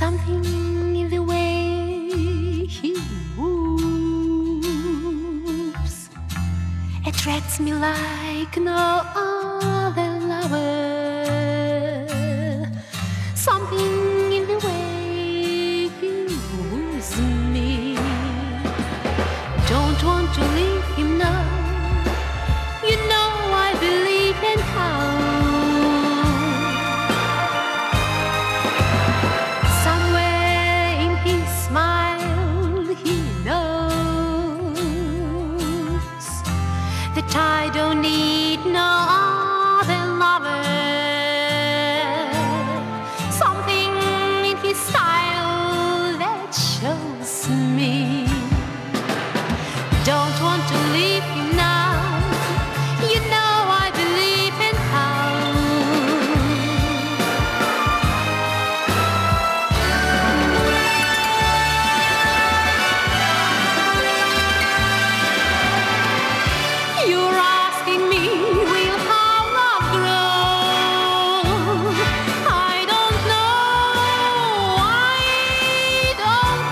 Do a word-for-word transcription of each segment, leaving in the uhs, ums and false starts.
Something in the way he moves attracts me like no other lover. Something in the way he moves me. Don't want to leave him now. You know I believe in how. That I don't need no other lover. Something in his style that shows me. Don't want to leave him now. You know I believe in how. You're asking me, will how love grow? I don't know, I don't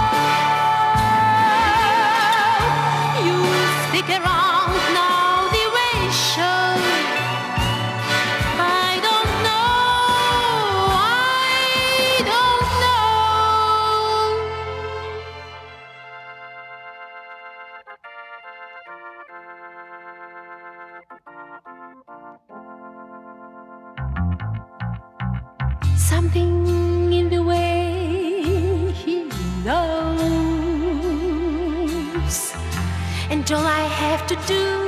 know. You stick around now the way it shows. I don't know, I don't know. Something in the way he knows, and all I have to do